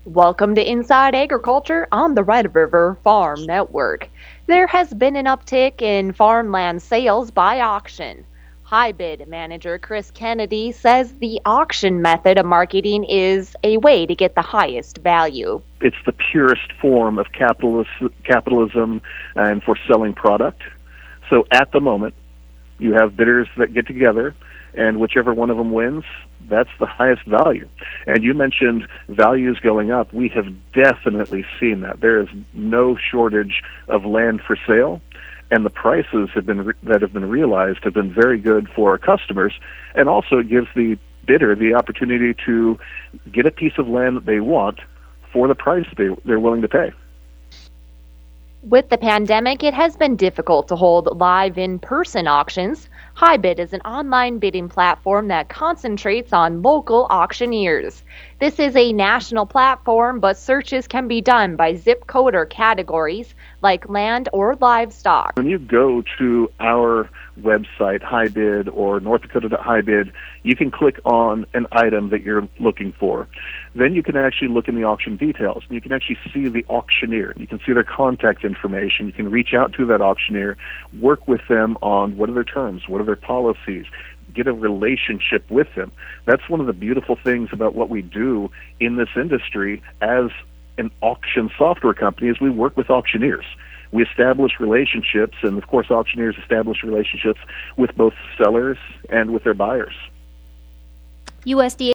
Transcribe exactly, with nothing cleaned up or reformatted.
Welcome to Inside Agriculture on the Red River Farm Network. There has been an uptick in farmland sales by auction. HiBid manager Chris Kennedy says the auction method of marketing is a way to get the highest value. It's the purest form of capitalist, capitalism and for selling product. So at the moment, you have bidders that get together, and whichever one of them wins, that's the highest value. And you mentioned values going up. We have definitely seen that. There is no shortage of land for sale, and the prices have been re- that have been realized have been very good for our customers, and also it gives the bidder the opportunity to get a piece of land that they want for the price they, they're willing to pay. With the pandemic, it has been difficult to hold live in-person auctions. HiBid is an online bidding platform that concentrates on local auctioneers. This is a national platform, but searches can be done by zip code or categories like land or livestock. When you go to our website, HiBid or North Dakota.HiBid, you can click on an item that you're looking for. Then you can actually look in the auction details, and you can actually see the auctioneer. You can see their contact information. You can reach out to that auctioneer, work with them on what are their terms, what are their policies, get a relationship with them. That's one of the beautiful things about what we do in this industry as an auction software company is we work with auctioneers. We establish relationships, and of course auctioneers establish relationships with both sellers and with their buyers. U S D A